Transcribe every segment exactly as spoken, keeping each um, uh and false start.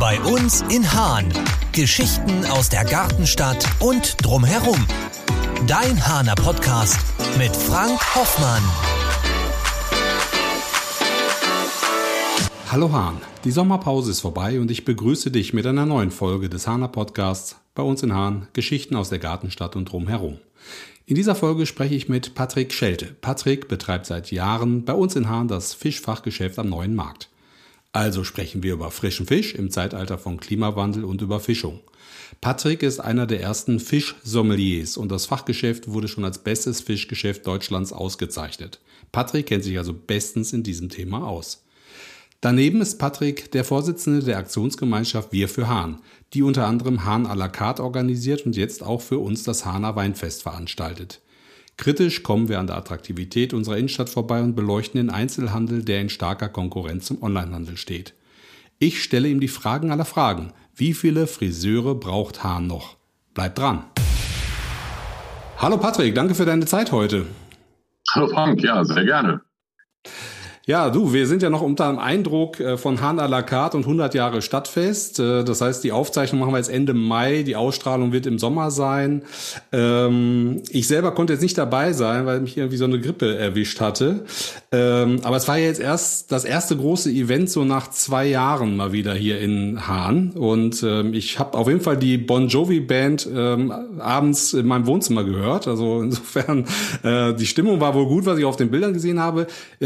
Bei uns in Hahn. Geschichten aus der Gartenstadt und drumherum. Dein Hahner Podcast mit Frank Hoffmann. Hallo Hahn, die Sommerpause ist vorbei und ich begrüße dich mit einer neuen Folge des Hahner Podcasts bei uns in Hahn. Geschichten aus der Gartenstadt und drumherum. In dieser Folge spreche ich mit Patrick Schelte. Patrick betreibt seit Jahren bei uns in Hahn das Fischfachgeschäft am Neuen Markt. Also sprechen wir über frischen Fisch im Zeitalter von Klimawandel und Überfischung. Patrick ist einer der ersten Fischsommeliers und das Fachgeschäft wurde schon als bestes Fischgeschäft Deutschlands ausgezeichnet. Patrick kennt sich also bestens in diesem Thema aus. Daneben ist Patrick der Vorsitzende der Aktionsgemeinschaft Wir für Hahn, die unter anderem Hahn à la carte organisiert und jetzt auch für uns das Hahner Weinfest veranstaltet. Kritisch kommen wir an der Attraktivität unserer Innenstadt vorbei und beleuchten den Einzelhandel, der in starker Konkurrenz zum Onlinehandel steht. Ich stelle ihm die Fragen aller Fragen. Wie viele Friseure braucht Hahn noch? Bleibt dran. Hallo Patrick, danke für deine Zeit heute. Hallo Frank, ja, sehr gerne. Ja, du, wir sind ja noch unter dem Eindruck von Hahn à la carte und hundert Jahre Stadtfest. Das heißt, die Aufzeichnung machen wir jetzt Ende Mai, die Ausstrahlung wird im Sommer sein. Ich selber konnte jetzt nicht dabei sein, weil mich irgendwie so eine Grippe erwischt hatte. Aber es war ja jetzt erst das erste große Event so nach zwei Jahren mal wieder hier in Hahn. Und ich habe auf jeden Fall die Bon Jovi Band abends in meinem Wohnzimmer gehört. Also insofern, die Stimmung war wohl gut, was ich auf den Bildern gesehen habe.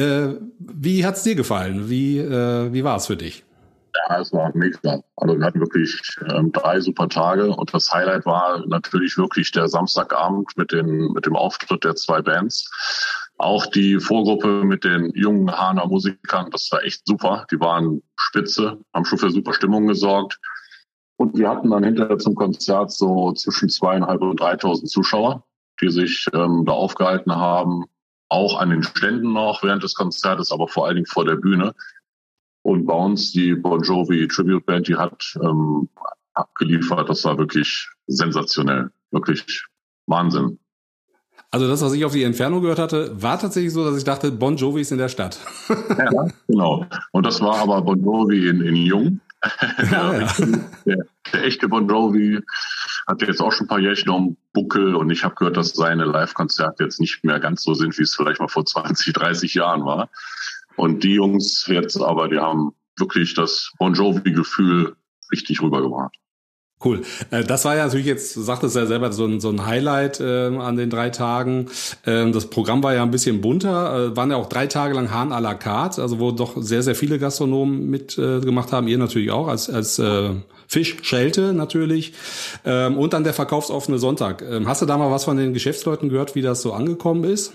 Wie hat's dir gefallen? Wie, äh, wie war es für dich? Ja, es war mega. Also wir hatten wirklich ähm, drei super Tage und das Highlight war natürlich wirklich der Samstagabend mit, den, mit dem Auftritt der zwei Bands. Auch die Vorgruppe mit den jungen Hahner Musikern, das war echt super. Die waren spitze, haben schon für super Stimmung gesorgt. Und wir hatten dann hinterher zum Konzert so zwischen zweieinhalb und dreitausend Zuschauer, die sich ähm, da aufgehalten haben. Auch an den Ständen noch während des Konzertes, aber vor allen Dingen vor der Bühne. Und bei uns die Bon Jovi Tribute Band, die hat ähm, abgeliefert. Das war wirklich sensationell, wirklich Wahnsinn. Also das, was ich auf die Entfernung gehört hatte, war tatsächlich so, dass ich dachte, Bon Jovi ist in der Stadt. Ja, genau. Und das war aber Bon Jovi in, in Jung. Ja, ja. Der, der echte Bon Jovi hat jetzt auch schon ein paar Jährchen um Buckel und ich habe gehört, dass seine Live-Konzerte jetzt nicht mehr ganz so sind, wie es vielleicht mal vor zwanzig, dreißig Jahren war. Und die Jungs jetzt aber, die haben wirklich das Bon Jovi-Gefühl richtig rübergebracht. Cool. Das war ja natürlich jetzt, du sagtest ja selber, so ein, so ein Highlight äh, an den drei Tagen. Ähm, das Programm war ja ein bisschen bunter, äh, waren ja auch drei Tage lang Hahn à la carte, also wo doch sehr, sehr viele Gastronomen mitgemacht äh, haben, ihr natürlich auch, als, als äh, Fischschelte natürlich. Ähm, und dann der verkaufsoffene Sonntag. Ähm, hast du da mal was von den Geschäftsleuten gehört, wie das so angekommen ist?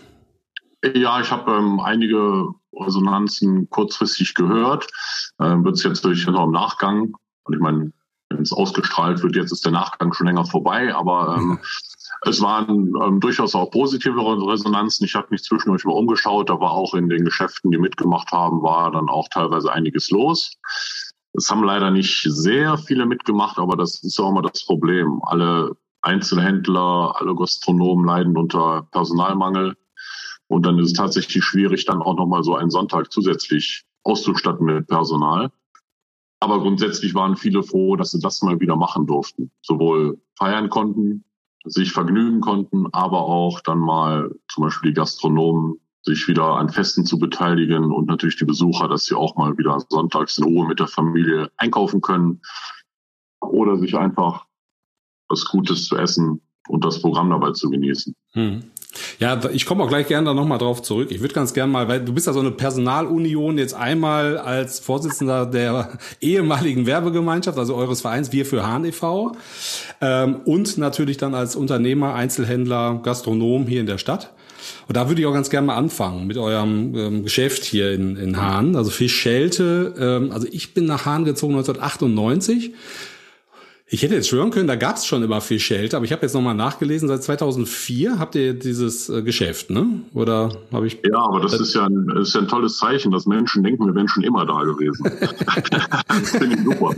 Ja, ich habe ähm, einige Resonanzen kurzfristig gehört. Ähm, wird es jetzt durch genau im Nachgang, und ich meine, wenn es ausgestrahlt wird, jetzt ist der Nachgang schon länger vorbei, aber ähm, es waren ähm, durchaus auch positive Resonanzen. Ich habe mich zwischendurch mal umgeschaut, da war auch in den Geschäften, die mitgemacht haben, war dann auch teilweise einiges los. Es haben leider nicht sehr viele mitgemacht, aber das ist auch immer das Problem. Alle Einzelhändler, alle Gastronomen leiden unter Personalmangel und dann ist es tatsächlich schwierig, dann auch nochmal so einen Sonntag zusätzlich auszustatten mit Personal. Aber grundsätzlich waren viele froh, dass sie das mal wieder machen durften. Sowohl feiern konnten, sich vergnügen konnten, aber auch dann mal zum Beispiel die Gastronomen sich wieder an Festen zu beteiligen und natürlich die Besucher, dass sie auch mal wieder sonntags in Ruhe mit der Familie einkaufen können oder sich einfach was Gutes zu essen und das Programm dabei zu genießen. Hm. Ja, ich komme auch gleich gerne da nochmal drauf zurück. Ich würde ganz gerne mal, weil du bist ja so eine Personalunion jetzt einmal als Vorsitzender der ehemaligen Werbegemeinschaft, also eures Vereins Wir für Hahn e V ähm, und natürlich dann als Unternehmer, Einzelhändler, Gastronom hier in der Stadt. Und da würde ich auch ganz gerne mal anfangen mit eurem ähm, Geschäft hier in, in Hahn, also Fischschelte. Ähm, also ich bin nach Hahn gezogen neunzehnhundertachtundneunzig. Ich hätte jetzt schwören können, da gab es schon immer Fischschelte, aber ich habe jetzt nochmal nachgelesen, seit zweitausendvier habt ihr dieses äh, Geschäft, ne? Oder habe ich... Ja, aber das, das ist ja ein, ist ja ein tolles Zeichen, dass Menschen denken, wir wären schon immer da gewesen. Das finde ich super.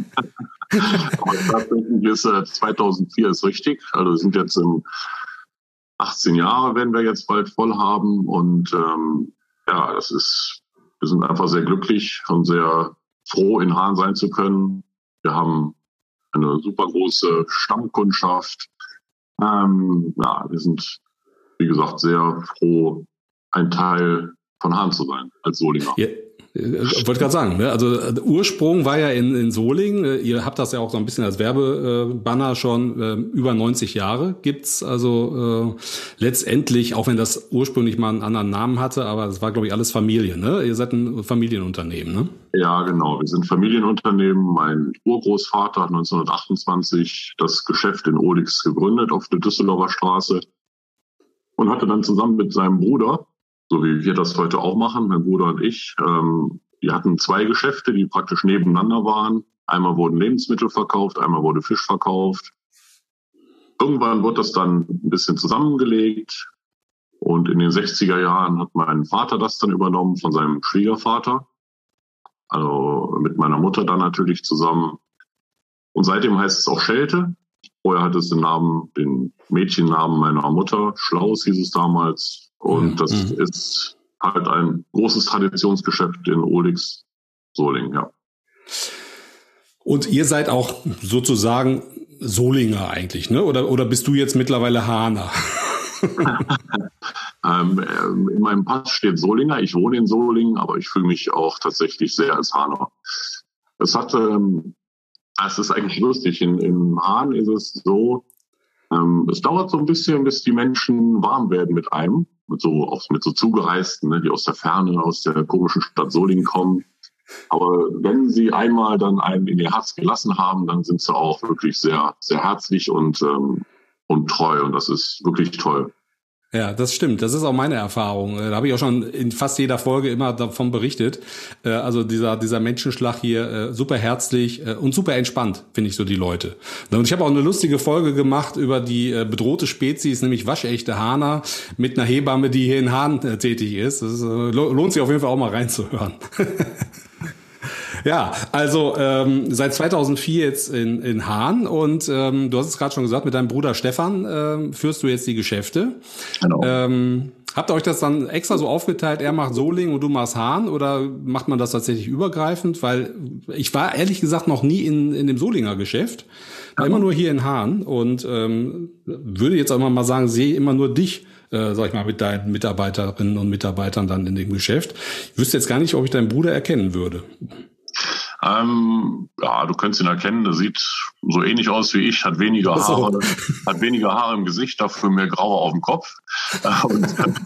Aber tatsächlich ist äh, zweitausendvier ist richtig, also wir sind jetzt im achtzehn Jahre, werden wir jetzt bald voll haben und ähm, ja, das ist, wir sind einfach sehr glücklich und sehr froh, in Hahn sein zu können. Wir haben eine super große Stammkundschaft. Ähm, ja, wir sind, wie gesagt, sehr froh, ein Teil von Hahn zu sein, als Solinger. Ja. Ich wollte gerade sagen, ne? Also der Ursprung war ja in, in Solingen. Ihr habt das ja auch so ein bisschen als Werbebanner schon. Äh, über neunzig Jahre gibt's. Also äh, letztendlich, auch wenn das ursprünglich mal einen anderen Namen hatte, aber es war, glaube ich, alles Familie. Ne? Ihr seid ein Familienunternehmen, ne? Ja, genau. Wir sind Familienunternehmen. Mein Urgroßvater hat neunzehnhundertachtundzwanzig das Geschäft in Ohlix gegründet auf der Düsseldorfer Straße und hatte dann zusammen mit seinem Bruder, so wie wir das heute auch machen, mein Bruder und ich. Ähm, wir hatten zwei Geschäfte, die praktisch nebeneinander waren. Einmal wurden Lebensmittel verkauft, einmal wurde Fisch verkauft. Irgendwann wurde das dann ein bisschen zusammengelegt. Und in den sechziger Jahren hat mein Vater das dann übernommen von seinem Schwiegervater. Also mit meiner Mutter dann natürlich zusammen. Und seitdem heißt es auch Schelte. Vorher hatte es den Namen, den Mädchennamen meiner Mutter. Schlaus hieß es damals. Und das mhm. ist halt ein großes Traditionsgeschäft in Ohlix, Solingen, ja. Und ihr seid auch sozusagen Solinger eigentlich, ne? Oder, oder bist du jetzt mittlerweile Hahner? ähm, in meinem Pass steht Solinger. Ich wohne in Solingen, aber ich fühle mich auch tatsächlich sehr als Hahner. Es hat, ähm, es ist eigentlich lustig. In, in Hahn ist es so, ähm, es dauert so ein bisschen, bis die Menschen warm werden mit einem. Mit so, auch mit so Zugereisten, ne, die aus der Ferne, aus der komischen Stadt Solingen kommen. Aber wenn sie einmal dann einen in ihr Herz gelassen haben, dann sind sie auch wirklich sehr, sehr herzlich und, ähm, und treu. Und das ist wirklich toll. Ja, das stimmt. Das ist auch meine Erfahrung. Da habe ich auch schon in fast jeder Folge immer davon berichtet. Also dieser dieser Menschenschlag hier, super herzlich und super entspannt, finde ich so die Leute. Und ich habe auch eine lustige Folge gemacht über die bedrohte Spezies, nämlich waschechte Hahner mit einer Hebamme, die hier in Hahn tätig ist. Das lohnt sich auf jeden Fall auch mal reinzuhören. Ja, also ähm, seit zweitausendvier jetzt in, in Hahn und ähm, du hast es gerade schon gesagt, mit deinem Bruder Stefan ähm, führst du jetzt die Geschäfte. Genau. Ähm, habt ihr euch das dann extra so aufgeteilt, er macht Solingen und du machst Hahn oder macht man das tatsächlich übergreifend? Weil ich war ehrlich gesagt noch nie in, in dem Solinger Geschäft, war immer nur hier in Hahn und ähm, würde jetzt auch mal sagen, sehe immer nur dich, äh, sag ich mal, mit deinen Mitarbeiterinnen und Mitarbeitern dann in dem Geschäft. Ich wüsste jetzt gar nicht, ob ich deinen Bruder erkennen würde. Ähm, ja, du könntest ihn erkennen, der sieht so ähnlich aus wie ich, hat weniger Haare, hat weniger Haare im Gesicht, dafür mehr graue auf dem Kopf. Und,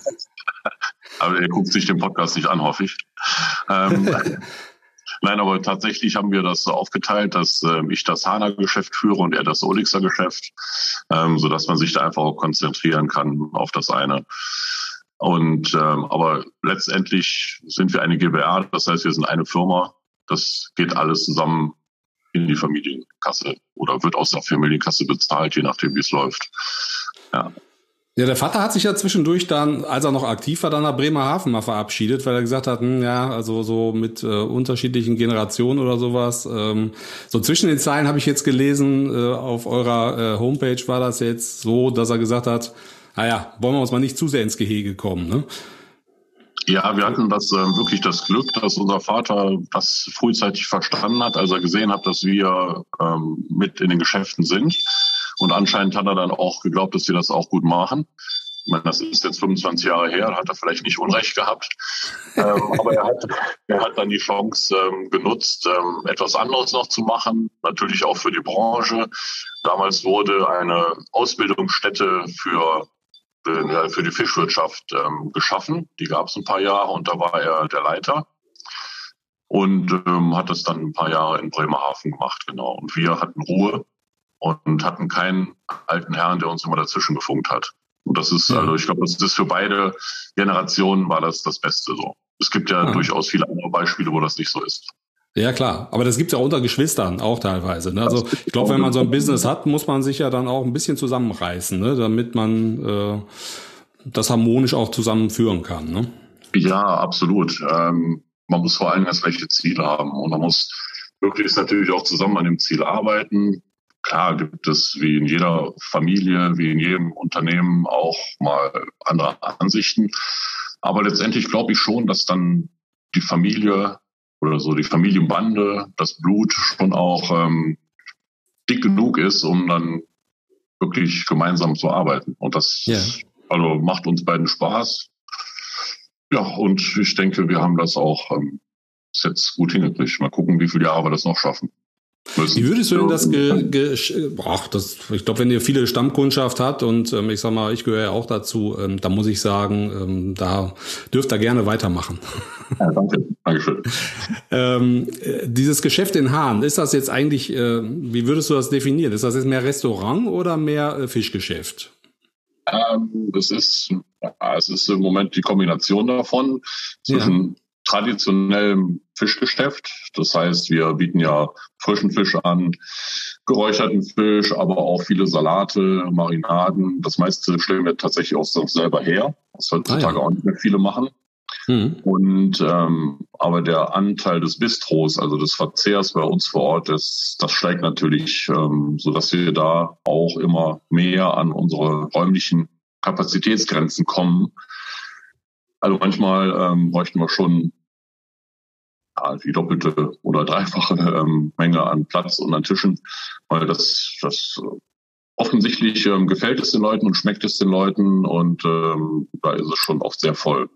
aber er guckt sich den Podcast nicht an, hoffe ich. Ähm, Nein, aber tatsächlich haben wir das so aufgeteilt, dass äh, ich das Hahner Geschäft führe und er das Ohlixer Geschäft, ähm, so dass man sich da einfach auch konzentrieren kann auf das eine. Und ähm, aber letztendlich sind wir eine G b R, das heißt, wir sind eine Firma. Das geht alles zusammen in die Familienkasse oder wird aus der Familienkasse bezahlt, je nachdem, wie es läuft. Ja. Ja, der Vater hat sich ja zwischendurch dann, als er noch aktiv war, dann nach Bremerhaven mal verabschiedet, weil er gesagt hat, hm, ja, also so mit äh, unterschiedlichen Generationen oder sowas. Ähm, so zwischen den Zeilen habe ich jetzt gelesen, äh, auf eurer äh, Homepage war das jetzt so, dass er gesagt hat, naja, wollen wir uns mal nicht zu sehr ins Gehege kommen, ne? Ja, wir hatten das äh, wirklich das Glück, dass unser Vater das frühzeitig verstanden hat, als er gesehen hat, dass wir ähm, mit in den Geschäften sind. Und anscheinend hat er dann auch geglaubt, dass wir das auch gut machen. Ich meine, das ist jetzt fünfundzwanzig Jahre her, da hat er vielleicht nicht Unrecht gehabt. ähm, aber er hat, er hat dann die Chance ähm, genutzt, ähm, etwas anderes noch zu machen, natürlich auch für die Branche. Damals wurde eine Ausbildungsstätte für für die Fischwirtschaft ähm, geschaffen. Die gab es ein paar Jahre und da war er der Leiter und ähm, hat das dann ein paar Jahre in Bremerhaven gemacht, genau. Und wir hatten Ruhe und hatten keinen alten Herrn, der uns immer dazwischen gefunkt hat. Und das ist, ja. also ich glaube, das ist für beide Generationen war das das Beste so. Es gibt ja, ja durchaus viele andere Beispiele, wo das nicht so ist. Ja, klar. Aber das gibt's ja unter Geschwistern auch teilweise. Ne? Also ich glaube, wenn man so ein Business hat, muss man sich ja dann auch ein bisschen zusammenreißen, ne? Damit man äh, das harmonisch auch zusammenführen kann. Ne? Ja, absolut. Ähm, man muss vor allem das gleiche Ziel haben. Und man muss möglichst natürlich auch zusammen an dem Ziel arbeiten. Klar gibt es wie in jeder Familie, wie in jedem Unternehmen auch mal andere Ansichten. Aber letztendlich glaube ich schon, dass dann die Familie oder so die Familienbande, das Blut schon auch ähm, dick genug ist, um dann wirklich gemeinsam zu arbeiten. Und das ja. also macht uns beiden Spaß. Ja, und ich denke, wir haben das auch ähm, jetzt gut hingekriegt. Mal gucken, wie viele Jahre wir das noch schaffen. Wie würdest du denn das, ge, ge, ach, das ich glaube, wenn ihr viele Stammkundschaft habt und ähm, ich sag mal, ich gehöre ja auch dazu, ähm, da muss ich sagen, ähm, da dürft ihr gerne weitermachen. Ja, danke, Dankeschön. ähm, dieses Geschäft in Hahn, ist das jetzt eigentlich, äh, wie würdest du das definieren? Ist das jetzt mehr Restaurant oder mehr äh, Fischgeschäft? Ähm, es ist, ja, es ist im Moment die Kombination davon zwischen ja. traditionellem Fischgeschäft. Das heißt, wir bieten ja frischen Fisch an, geräucherten Fisch, aber auch viele Salate, Marinaden. Das meiste stellen wir tatsächlich auch selber her, was heutzutage ah, ja. auch nicht mehr viele machen. Mhm. Und ähm, aber der Anteil des Bistros, also des Verzehrs bei uns vor Ort, das, das steigt natürlich, ähm, so dass wir da auch immer mehr an unsere räumlichen Kapazitätsgrenzen kommen. Also manchmal ähm, bräuchten wir schon ja, die doppelte oder dreifache ähm, Menge an Platz und an Tischen, weil das, das offensichtlich ähm, gefällt es den Leuten und schmeckt es den Leuten und ähm, da ist es schon oft sehr voll.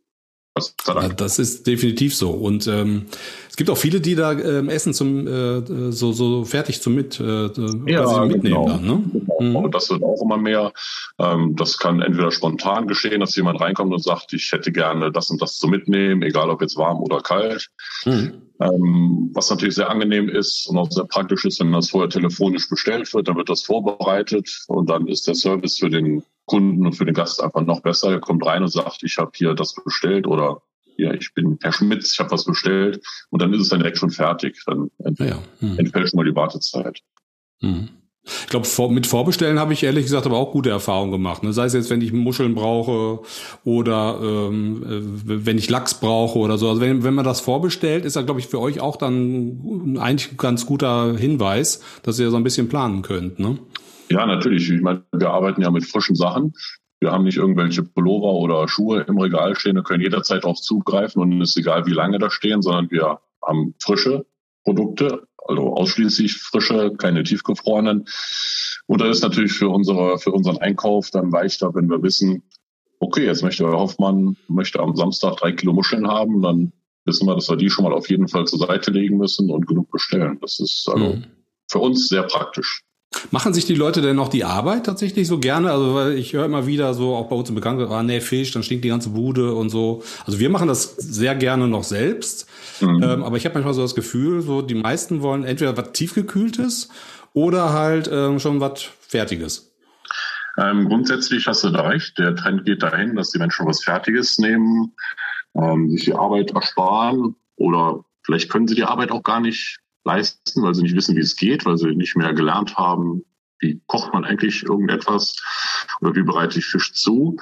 Ja, das ist definitiv so. Und ähm, es gibt auch viele, die da ähm, Essen zum äh, so so fertig zum mit äh, ja, quasi mitnehmen genau. dann, ne? Genau. Mhm. Das wird auch immer mehr. Ähm, das kann entweder spontan geschehen, dass jemand reinkommt und sagt, ich hätte gerne das und das zu mitnehmen, egal ob jetzt warm oder kalt. Mhm. Ähm, was natürlich sehr angenehm ist und auch sehr praktisch ist, wenn das vorher telefonisch bestellt wird, dann wird das vorbereitet und dann ist der Service für den Kunden und für den Gast einfach noch besser. Er kommt rein und sagt, ich habe hier das bestellt oder ja, ich bin Herr Schmitz, ich habe was bestellt und dann ist es dann direkt schon fertig. Dann ent- ja, ja. Hm. entfällt schon mal die Wartezeit. Hm. Ich glaube, vor, mit Vorbestellen habe ich ehrlich gesagt aber auch gute Erfahrungen gemacht. Ne? Sei es jetzt, wenn ich Muscheln brauche oder ähm, wenn ich Lachs brauche oder so. Also wenn, wenn man das vorbestellt, ist das, glaube ich, für euch auch dann eigentlich ein ganz guter Hinweis, dass ihr so ein bisschen planen könnt, ne? Ja, natürlich. Ich meine, wir arbeiten ja mit frischen Sachen. Wir haben nicht irgendwelche Pullover oder Schuhe im Regal stehen. Wir können jederzeit darauf zugreifen und es ist egal, wie lange da stehen, sondern wir haben frische Produkte, also ausschließlich frische, keine tiefgefrorenen. Und das ist natürlich für unsere, für unseren Einkauf dann leichter, wenn wir wissen, okay, jetzt möchte Herr Hoffmann, möchte am Samstag drei Kilo Muscheln haben, dann wissen wir, dass wir die schon mal auf jeden Fall zur Seite legen müssen und genug bestellen. Das ist also mhm. für uns sehr praktisch. Machen sich die Leute denn noch die Arbeit tatsächlich so gerne? Also weil ich höre immer wieder so, auch bei uns im Bekannten, ah, nee, Fisch, dann stinkt die ganze Bude und so. Also wir machen das sehr gerne noch selbst. Mhm. Ähm, aber ich habe manchmal so das Gefühl, so die meisten wollen entweder was Tiefgekühltes oder halt ähm, schon was Fertiges. Ähm, grundsätzlich hast du da recht. Der Trend geht dahin, dass die Menschen was Fertiges nehmen, ähm, sich die Arbeit ersparen oder vielleicht können sie die Arbeit auch gar nicht leisten, weil sie nicht wissen, wie es geht, weil sie nicht mehr gelernt haben, wie kocht man eigentlich irgendetwas oder wie bereite ich Fisch zu.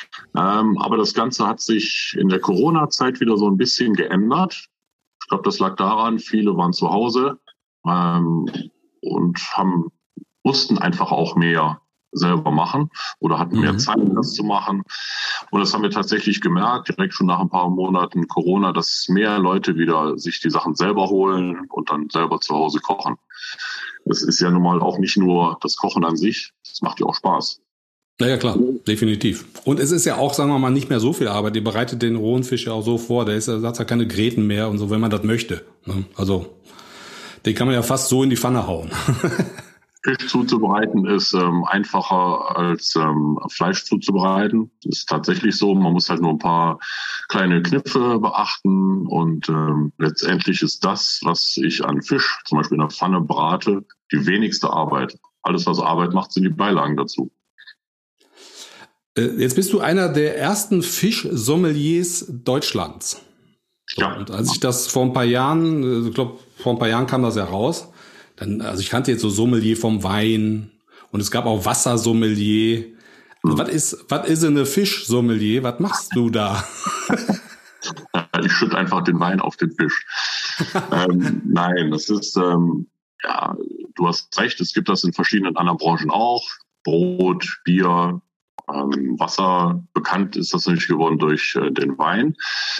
Ähm, aber das Ganze hat sich in der Corona-Zeit wieder so ein bisschen geändert. Ich glaube, das lag daran, viele waren zu Hause ähm, und haben mussten einfach auch mehr selber machen oder hatten mehr mhm. Zeit, das zu machen. Und das haben wir tatsächlich gemerkt, direkt schon nach ein paar Monaten Corona, dass mehr Leute wieder sich die Sachen selber holen und dann selber zu Hause kochen. Das ist ja nun mal auch nicht nur das Kochen an sich, das macht ja auch Spaß. Ja, ja, klar, definitiv. Und es ist ja auch, sagen wir mal, nicht mehr so viel Arbeit. Ihr bereitet den rohen Fisch ja auch so vor, der ist, der hat ja keine Gräten mehr und so, wenn man das möchte. Also, den kann man ja fast so in die Pfanne hauen. Fisch zuzubereiten ist ähm, einfacher als ähm, Fleisch zuzubereiten. Das ist tatsächlich so. Man muss halt nur ein paar kleine Kniffe beachten und ähm, letztendlich ist das, was ich an Fisch zum Beispiel in der Pfanne brate, die wenigste Arbeit. Alles, was Arbeit macht, sind die Beilagen dazu. Jetzt bist du einer der ersten Fischsommeliers Deutschlands. Ja. Und als ich das vor ein paar Jahren, ich glaube, vor ein paar Jahren kam das ja raus, dann, also ich kannte jetzt so Sommelier vom Wein und es gab auch Wassersommelier. Also, hm. Was ist, was ist eine Fischsommelier? Was machst du da? Ich schütte einfach den Wein auf den Fisch. ähm, nein, das ist, ähm, ja, du hast recht, es gibt das in verschiedenen anderen Branchen auch. Brot, Bier, ähm, Wasser. Bekannt ist das natürlich geworden durch äh, den Wein.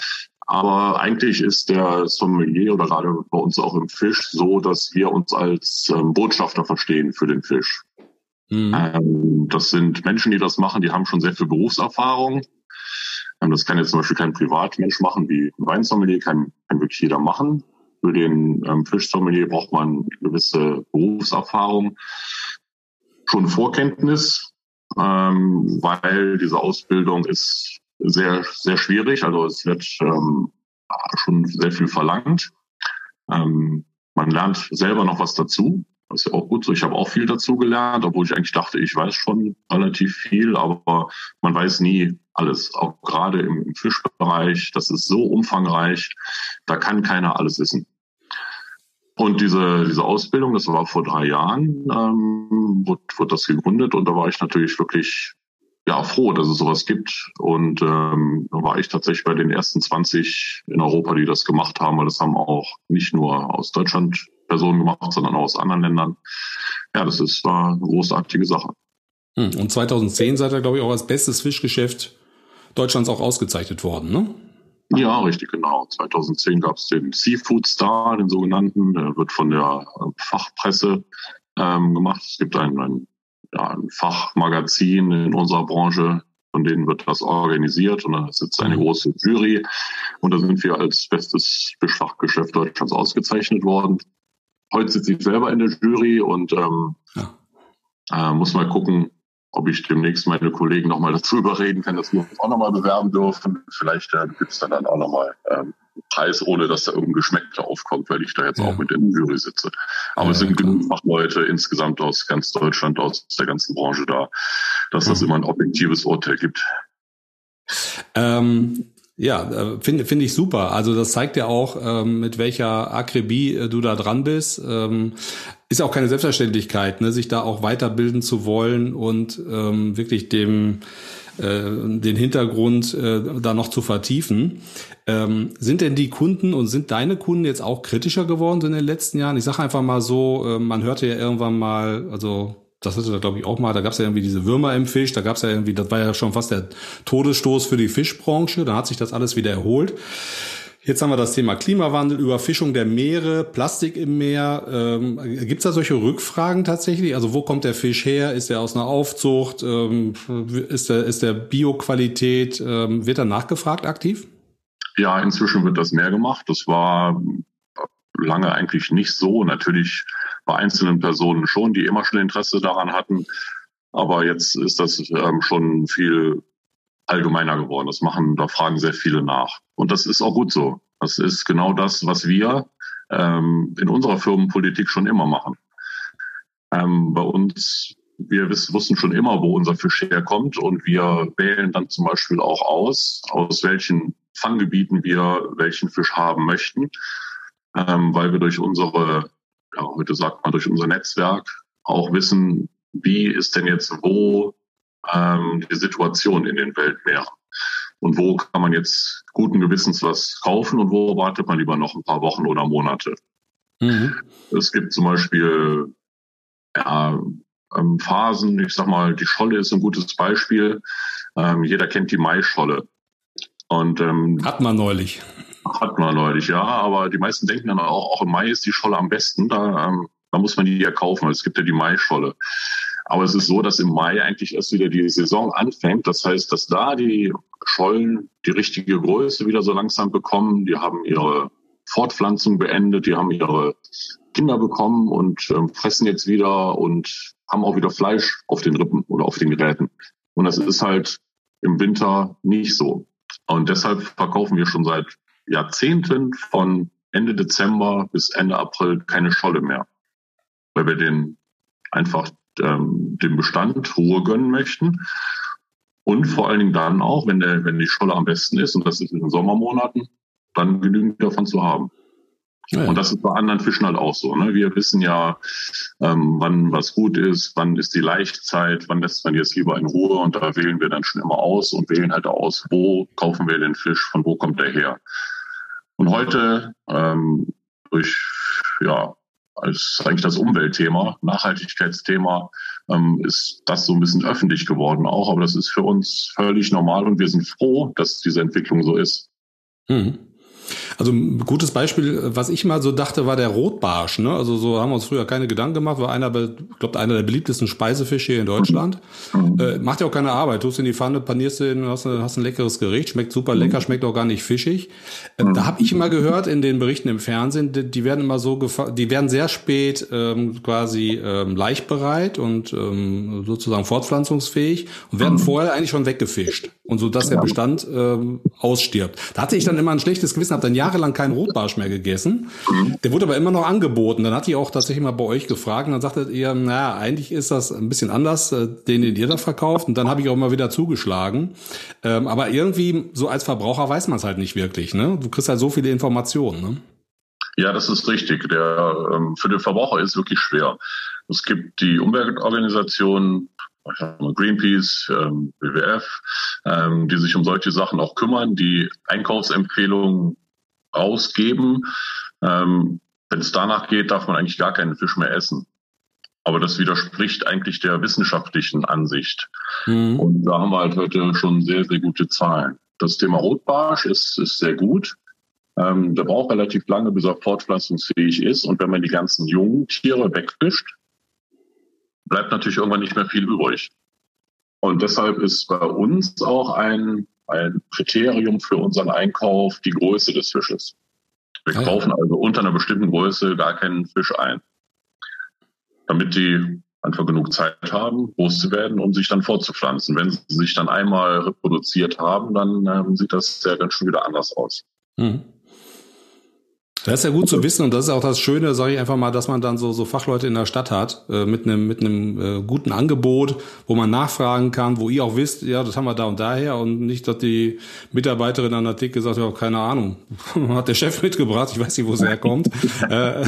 Aber eigentlich ist der Sommelier oder gerade bei uns auch im Fisch so, dass wir uns als ähm, Botschafter verstehen für den Fisch. Mhm. Ähm, das sind Menschen, die das machen, die haben schon sehr viel Berufserfahrung. Ähm, das kann jetzt zum Beispiel kein Privatmensch machen, wie ein Weinsommelier, kann, kann wirklich jeder machen. Für den ähm, Fischsommelier braucht man gewisse Berufserfahrung, schon Vorkenntnis, ähm, weil diese Ausbildung ist sehr, sehr schwierig. Also es wird ähm, schon sehr viel verlangt. Ähm, man lernt selber noch was dazu. Das ist ja auch gut so. Ich habe auch viel dazu gelernt, obwohl ich eigentlich dachte, ich weiß schon relativ viel, aber man weiß nie alles. Auch gerade im, im Fischbereich, das ist so umfangreich, da kann keiner alles wissen. Und diese, diese Ausbildung, das war vor drei Jahren, ähm, wurde, wurde das gegründet und da war ich natürlich wirklich ja froh, dass es sowas gibt. Und ähm, da war ich tatsächlich bei den ersten zwanzig in Europa, die das gemacht haben, weil das haben auch nicht nur aus Deutschland Personen gemacht, sondern auch aus anderen Ländern. Ja, das ist war eine großartige Sache. Und zweitausendzehn seid ihr, glaube ich, auch als bestes Fischgeschäft Deutschlands auch ausgezeichnet worden, ne? Ja, richtig, genau. zweitausendzehn gab es den Seafood Star, den sogenannten. Der wird von der Fachpresse ähm, gemacht. Es gibt ein, ein, ja, ein Fachmagazin in unserer Branche, von denen wird das organisiert. Und da sitzt eine große Jury. Und da sind wir als bestes Fischfachgeschäft Deutschlands ausgezeichnet worden. Heute sitze ich selber in der Jury und ähm, ja. äh, muss mal gucken, ob ich demnächst meine Kollegen nochmal dazu überreden kann, dass wir uns auch nochmal bewerben dürfen. Vielleicht äh, gibt es dann, dann auch nochmal ähm, Preis, ohne dass da irgendein Geschmäckler aufkommt, weil ich da jetzt ja. auch mit in der Jury sitze. Aber ja, es sind genug Fachleute insgesamt aus ganz Deutschland, aus der ganzen Branche da, dass das mhm. immer ein objektives Urteil gibt. Ähm Ja, finde finde ich super. Also das zeigt ja auch, ähm, mit welcher Akribie äh, du da dran bist. Ähm, ist ja auch keine Selbstverständlichkeit, ne, sich da auch weiterbilden zu wollen und ähm, wirklich dem äh, den Hintergrund äh, da noch zu vertiefen. Ähm, sind denn die Kunden und sind deine Kunden jetzt auch kritischer geworden in den letzten Jahren? Ich sage einfach mal so, äh, man hörte ja irgendwann mal, also das hatte da, glaube ich, auch mal, da gab es ja irgendwie diese Würmer im Fisch, da gab es ja irgendwie, das war ja schon fast der Todesstoß für die Fischbranche, da hat sich das alles wieder erholt. Jetzt haben wir das Thema Klimawandel, Überfischung der Meere, Plastik im Meer. Ähm, gibt es da solche Rückfragen tatsächlich? Also wo kommt der Fisch her? Ist der aus einer Aufzucht? Ähm, ist der, ist der Bioqualität? Ähm, wird da nachgefragt aktiv? Ja, inzwischen wird das mehr gemacht. Das war lange eigentlich nicht so. Natürlich bei einzelnen Personen schon, die immer schon Interesse daran hatten. Aber jetzt ist das ähm, schon viel allgemeiner geworden. Das machen, da fragen sehr viele nach. Und das ist auch gut so. Das ist genau das, was wir ähm, in unserer Firmenpolitik schon immer machen. Ähm, bei uns, wir wiss, wussten schon immer, wo unser Fisch herkommt und wir wählen dann zum Beispiel auch aus, aus welchen Fanggebieten wir welchen Fisch haben möchten, ähm, weil wir durch unsere, ja, heute sagt man, durch unser Netzwerk auch wissen, wie ist denn jetzt wo ähm, die Situation in den Weltmeeren und wo kann man jetzt guten Gewissens was kaufen und wo wartet man lieber noch ein paar Wochen oder Monate. Mhm. Es gibt zum Beispiel ja, ähm, Phasen, ich sag mal, die Scholle ist ein gutes Beispiel. Ähm, jeder kennt die Maischolle. Und, ähm, hat man neulich. Hat man neulich, ja. Aber die meisten denken dann auch, auch im Mai ist die Scholle am besten. Da, ähm, da muss man die ja kaufen, weil es gibt ja die Maischolle. Aber es ist so, dass im Mai eigentlich erst wieder die Saison anfängt. Das heißt, dass da die Schollen die richtige Größe wieder so langsam bekommen. Die haben ihre Fortpflanzung beendet, die haben ihre Kinder bekommen und ähm, fressen jetzt wieder und haben auch wieder Fleisch auf den Rippen oder auf den Geräten. Und das ist halt im Winter nicht so. Und deshalb verkaufen wir schon seit Jahrzehnten von Ende Dezember bis Ende April keine Scholle mehr. Weil wir den einfach ähm, dem Bestand Ruhe gönnen möchten. Und vor allen Dingen dann auch, wenn der, wenn die Scholle am besten ist, und das ist in den Sommermonaten, dann genügend davon zu haben. Ja. Und das ist bei anderen Fischen halt auch so. Ne? Wir wissen ja, ähm, wann was gut ist, wann ist die Laichzeit, wann lässt man jetzt lieber in Ruhe. Und da wählen wir dann schon immer aus und wählen halt aus, wo kaufen wir den Fisch, von wo kommt der her. Und heute ähm, durch, ja, als eigentlich das Umweltthema, Nachhaltigkeitsthema, ähm, ist das so ein bisschen öffentlich geworden auch. Aber das ist für uns völlig normal und wir sind froh, dass diese Entwicklung so ist. Hm. Also ein gutes Beispiel, was ich mal so dachte, war der Rotbarsch. Ne? Also so haben wir uns früher keine Gedanken gemacht, war einer, ich glaube, einer der beliebtesten Speisefische hier in Deutschland. Mhm. Äh, macht ja auch keine Arbeit. Tust in die Pfanne, panierst den, hast, hast ein leckeres Gericht, schmeckt super lecker, schmeckt auch gar nicht fischig. Äh, mhm. Da habe ich immer gehört in den Berichten im Fernsehen, die, die werden immer so, gefa- die werden sehr spät ähm, quasi ähm, laichbereit und ähm, sozusagen fortpflanzungsfähig und werden mhm. vorher eigentlich schon weggefischt. Und so, dass der Bestand ähm, ausstirbt. Da hatte ich dann immer ein schlechtes Gewissen, habe dann jahrelang keinen Rotbarsch mehr gegessen. Der wurde aber immer noch angeboten. Dann hatte ich auch tatsächlich mal bei euch gefragt und dann sagtet ihr, naja, eigentlich ist das ein bisschen anders, den, den ihr da verkauft. Und dann habe ich auch mal wieder zugeschlagen. Ähm, aber irgendwie, so als Verbraucher weiß man es halt nicht wirklich. Ne? Du kriegst halt so viele Informationen. Ne? Ja, das ist richtig. Der, ähm, für den Verbraucher ist es wirklich schwer. Es gibt die Umweltorganisationen, Greenpeace, ähm, W W F, ähm, die sich um solche Sachen auch kümmern, die Einkaufsempfehlungen rausgeben. Ähm, wenn es danach geht, darf man eigentlich gar keinen Fisch mehr essen. Aber das widerspricht eigentlich der wissenschaftlichen Ansicht. Mhm. Und da haben wir halt heute schon sehr, sehr gute Zahlen. Das Thema Rotbarsch ist, ist sehr gut. Ähm, der braucht relativ lange, bis er fortpflanzungsfähig ist. Und wenn man die ganzen jungen Tiere wegfischt, bleibt natürlich irgendwann nicht mehr viel übrig. Und deshalb ist bei uns auch ein, ein Kriterium für unseren Einkauf die Größe des Fisches. Wir ah, kaufen ja. also unter einer bestimmten Größe gar keinen Fisch ein, damit die einfach genug Zeit haben, groß zu werden, um sich dann fortzupflanzen. Wenn sie sich dann einmal reproduziert haben, dann ähm, sieht das ja dann schon wieder anders aus. Mhm. Das ist ja gut zu wissen und das ist auch das Schöne, sage ich einfach mal, dass man dann so so Fachleute in der Stadt hat äh, mit einem mit einem äh, guten Angebot, wo man nachfragen kann, wo ihr auch wisst, ja, das haben wir da und daher und nicht, dass die Mitarbeiterin an der Theke sagt, ja, keine Ahnung, hat der Chef mitgebracht, ich weiß nicht, wo es herkommt. äh,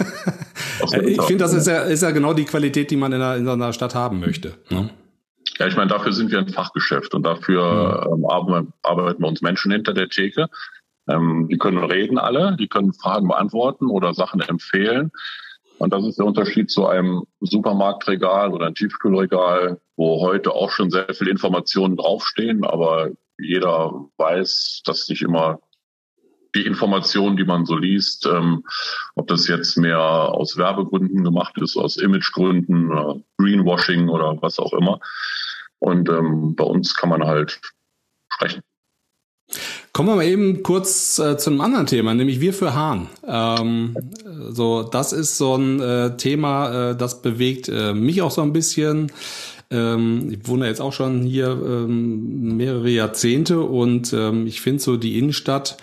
ich finde, das ist ja ist ja genau die Qualität, die man in einer, in einer Stadt haben möchte. Ne? Ja, ich meine, dafür sind wir ein Fachgeschäft und dafür ähm, arbeiten, arbeiten wir uns Menschen hinter der Theke. Ähm, die können reden alle, die können Fragen beantworten oder Sachen empfehlen. Und das ist der Unterschied zu einem Supermarktregal oder einem Tiefkühlregal, wo heute auch schon sehr viele Informationen draufstehen, aber jeder weiß, dass nicht immer die Informationen, die man so liest, ähm, ob das jetzt mehr aus Werbegründen gemacht ist, aus Imagegründen, oder Greenwashing oder was auch immer. Und ähm, bei uns kann man halt sprechen. Kommen wir mal eben kurz äh, zu einem anderen Thema, nämlich wir für Hahn. Ähm, so, das ist so ein äh, Thema, äh, das bewegt äh, mich auch so ein bisschen. Ähm, ich wohne jetzt auch schon hier ähm, mehrere Jahrzehnte und ähm, ich finde so die Innenstadt,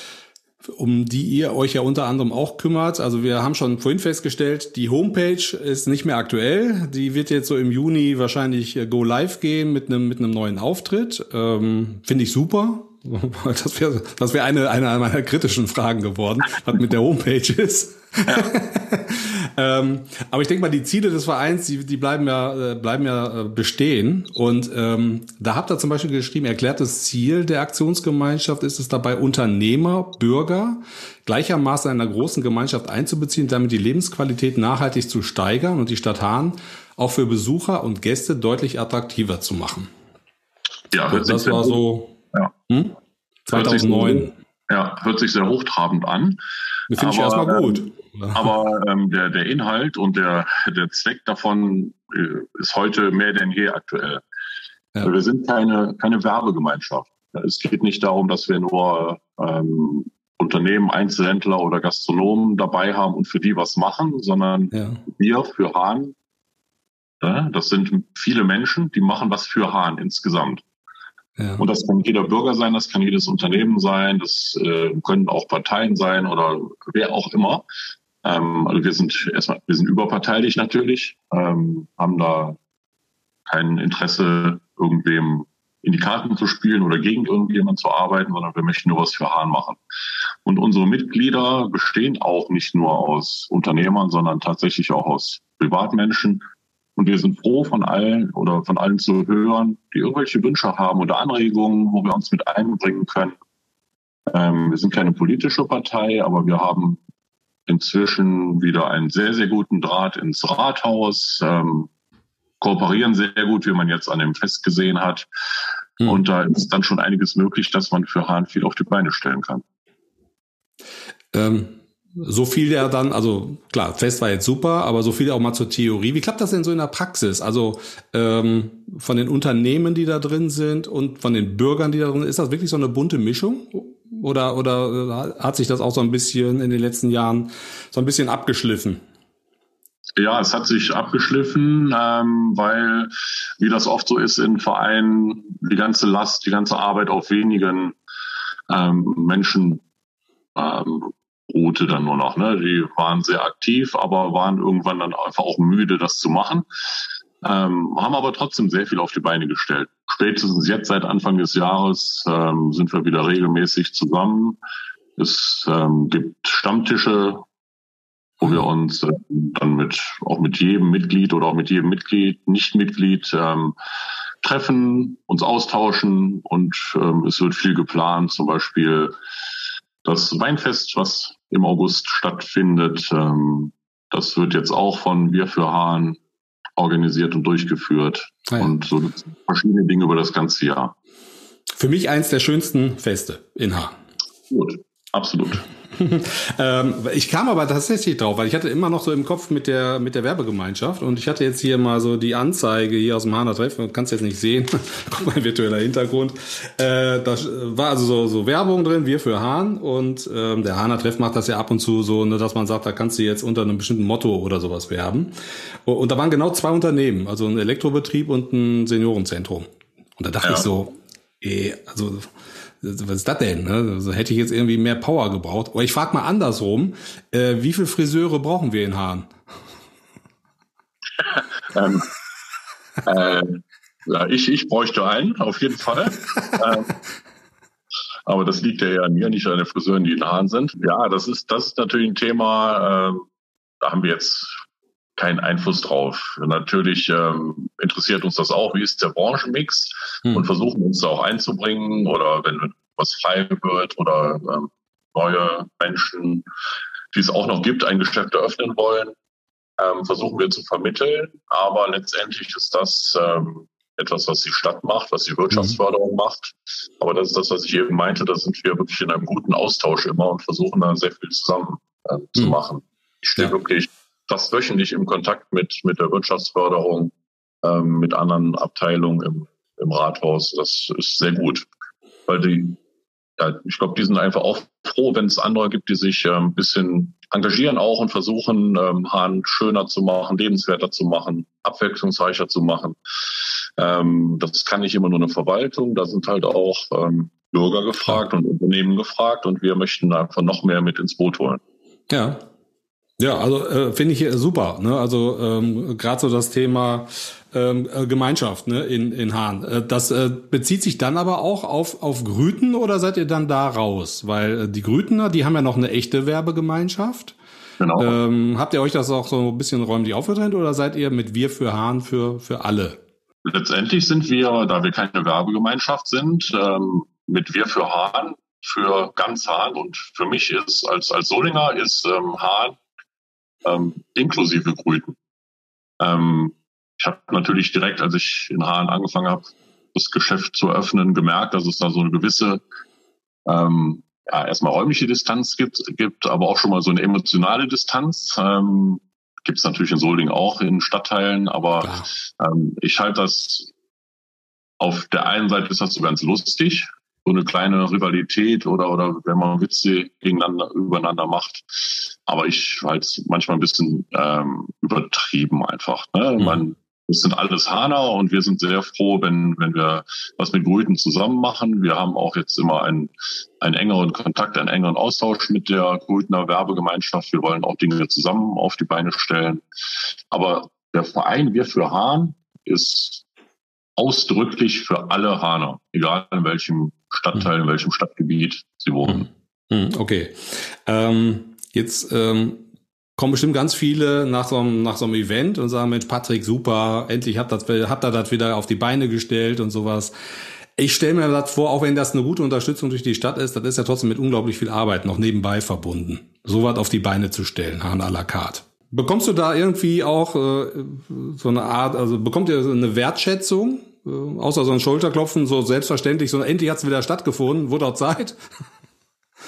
um die ihr euch ja unter anderem auch kümmert. Also wir haben schon vorhin festgestellt, die Homepage ist nicht mehr aktuell. Die wird jetzt so im Juni wahrscheinlich go live gehen mit einem mit einem neuen Auftritt. Ähm, finde ich super. Das wäre das wäre eine, eine meiner kritischen Fragen geworden, was mit der Homepage ist. Ja. ähm, aber ich denke mal, die Ziele des Vereins, die, die bleiben ja, bleiben ja bestehen. Und ähm, da habt ihr zum Beispiel geschrieben, erklärtes Ziel der Aktionsgemeinschaft ist es dabei, Unternehmer, Bürger gleichermaßen in einer großen Gemeinschaft einzubeziehen, damit die Lebensqualität nachhaltig zu steigern und die Stadt Hahn auch für Besucher und Gäste deutlich attraktiver zu machen. Ja, das, das war so ja. hm? zweitausendneun. Hört sich, ja, hört sich sehr hochtrabend an. Das finde ich erstmal gut. Ähm, aber ähm, der, der Inhalt und der, der Zweck davon äh, ist heute mehr denn je aktuell. Ja. Wir sind keine, keine Werbegemeinschaft. Es geht nicht darum, dass wir nur ähm, Unternehmen, Einzelhändler oder Gastronomen dabei haben und für die was machen, sondern ja. wir für Hahn, ja, das sind viele Menschen, die machen was für Hahn insgesamt. Ja. Und das kann jeder Bürger sein, das kann jedes Unternehmen sein, das äh, können auch Parteien sein oder wer auch immer. Ähm, also wir sind erstmal, wir sind überparteilich natürlich, ähm, haben da kein Interesse, irgendwem in die Karten zu spielen oder gegen irgendjemanden zu arbeiten, sondern wir möchten nur was für Hahn machen. Und unsere Mitglieder bestehen auch nicht nur aus Unternehmern, sondern tatsächlich auch aus Privatmenschen. Und wir sind froh, von allen oder von allen zu hören, die irgendwelche Wünsche haben oder Anregungen, wo wir uns mit einbringen können. Ähm, wir sind keine politische Partei, aber wir haben inzwischen wieder einen sehr, sehr guten Draht ins Rathaus, ähm, kooperieren sehr gut, wie man jetzt an dem Fest gesehen hat. Mhm. Und da ist dann schon einiges möglich, dass man für Hahn viel auf die Beine stellen kann. Ähm, so viel ja dann, also klar, Fest war jetzt super, aber so viel auch mal zur Theorie. Wie klappt das denn so in der Praxis? Also ähm, von den Unternehmen, die da drin sind und von den Bürgern, die da drin sind, ist das wirklich so eine bunte Mischung? Oder, oder hat sich das auch so ein bisschen in den letzten Jahren so ein bisschen abgeschliffen? Ja, es hat sich abgeschliffen, ähm, weil, wie das oft so ist in Vereinen, die ganze Last, die ganze Arbeit auf wenigen ähm, Menschen ähm, ruhte dann nur noch. Ne? Die waren sehr aktiv, aber waren irgendwann dann einfach auch müde, das zu machen. Ähm, haben aber trotzdem sehr viel auf die Beine gestellt. Spätestens jetzt, seit Anfang des Jahres, ähm, sind wir wieder regelmäßig zusammen. Es ähm, gibt Stammtische, wo wir uns äh, dann mit auch mit jedem Mitglied oder auch mit jedem Mitglied, Nicht-Mitglied ähm, treffen, uns austauschen und ähm, es wird viel geplant, zum Beispiel das Weinfest, was im August stattfindet. Ähm, das wird jetzt auch von Wir für Hahn organisiert und durchgeführt. Ah ja. Und so verschiedene Dinge über das ganze Jahr. Für mich eins der schönsten Feste in Hahn. Gut, absolut. ähm, ich kam aber tatsächlich drauf, weil ich hatte immer noch so im Kopf mit der mit der Werbegemeinschaft und ich hatte jetzt hier mal so die Anzeige hier aus dem Hahner Treff, du kannst jetzt nicht sehen, guck mal, ein virtueller Hintergrund. Äh, da war also so, so Werbung drin, Wir für Hahn und ähm, der Hahner Treff macht das ja ab und zu so, ne, dass man sagt, da kannst du jetzt unter einem bestimmten Motto oder sowas werben. Und, und da waren genau zwei Unternehmen, also ein Elektrobetrieb und ein Seniorenzentrum. Und da dachte ja. ich so, eh, also was ist das denn? Ne? Also hätte ich jetzt irgendwie mehr Power gebraucht. Aber ich frage mal andersrum, äh, wie viele Friseure brauchen wir in Hahn? ähm, äh, ja, ich, ich bräuchte einen, auf jeden Fall. ähm, aber das liegt ja an mir, nicht an den Friseuren, die in Hahn sind. Ja, das ist, das ist natürlich ein Thema, äh, da haben wir jetzt keinen Einfluss drauf. Natürlich ähm, interessiert uns das auch, wie ist der Branchenmix hm. und versuchen uns da auch einzubringen oder wenn was frei wird oder ähm, neue Menschen, die es auch noch gibt, ein Geschäft eröffnen wollen, ähm, versuchen wir zu vermitteln. Aber letztendlich ist das ähm, etwas, was die Stadt macht, was die Wirtschaftsförderung hm. macht. Aber das ist das, was ich eben meinte, da sind wir wirklich in einem guten Austausch immer und versuchen da sehr viel zusammen äh, hm. zu machen. Ich stehe ja. wirklich fast wöchentlich im Kontakt mit mit der Wirtschaftsförderung, ähm, mit anderen Abteilungen im, im Rathaus. Das ist sehr gut, weil die, ja, ich glaube, die sind einfach auch froh, wenn es andere gibt, die sich äh, ein bisschen engagieren auch und versuchen, ähm, Hahn schöner zu machen, lebenswerter zu machen, abwechslungsreicher zu machen. Ähm, das kann nicht immer nur eine Verwaltung, da sind halt auch ähm, Bürger gefragt und Unternehmen gefragt und wir möchten einfach noch mehr mit ins Boot holen. Ja. Ja, also äh, finde ich super. Ne? Also ähm, gerade so das Thema ähm, Gemeinschaft, ne, in in Hahn. Äh, das äh, bezieht sich dann aber auch auf auf Grüten oder seid ihr dann da raus? Weil äh, die Grütener, die haben ja noch eine echte Werbegemeinschaft. Genau. Ähm, habt ihr euch das auch so ein bisschen räumlich aufgetrennt oder seid ihr mit Wir für Hahn für für alle? Letztendlich sind wir, da wir keine Werbegemeinschaft sind, ähm, mit Wir für Hahn für ganz Hahn und für mich ist als als Solinger ist ähm, Hahn Ähm, inklusive Grüten. Ähm, ich habe natürlich direkt, als ich in Hahn angefangen habe, das Geschäft zu eröffnen, gemerkt, dass es da so eine gewisse, ähm, ja, erstmal räumliche Distanz gibt, gibt, aber auch schon mal so eine emotionale Distanz. Ähm, gibt es natürlich in Solingen auch in Stadtteilen, aber ähm, ich halte das, auf der einen Seite ist das so ganz lustig, so eine kleine Rivalität oder oder wenn man Witze gegeneinander übereinander macht. Aber ich halte es manchmal ein bisschen ähm, übertrieben einfach. Ne? Mhm. Man, es sind alles Hahner und wir sind sehr froh, wenn wenn wir was mit Grüten zusammen machen. Wir haben auch jetzt immer einen einen engeren Kontakt, einen engeren Austausch mit der Grütener Werbegemeinschaft. Wir wollen auch Dinge zusammen auf die Beine stellen. Aber der Verein Wir für Hahn ist ausdrücklich für alle Hahner, egal in welchem Stadtteil, in welchem Stadtgebiet sie wohnen. Okay. Ähm, jetzt ähm, kommen bestimmt ganz viele nach so, einem, nach so einem Event und sagen, Mensch, Patrick, super, endlich habt ihr habt ihr das wieder auf die Beine gestellt und sowas. Ich stelle mir das vor, auch wenn das eine gute Unterstützung durch die Stadt ist, das ist ja trotzdem mit unglaublich viel Arbeit noch nebenbei verbunden, sowas auf die Beine zu stellen, Hahn à la carte. Bekommst du da irgendwie auch äh, so eine Art, also bekommt ihr eine Wertschätzung? Äh, außer so ein Schulterklopfen, so selbstverständlich, so endlich hat's wieder stattgefunden, wurde auch Zeit?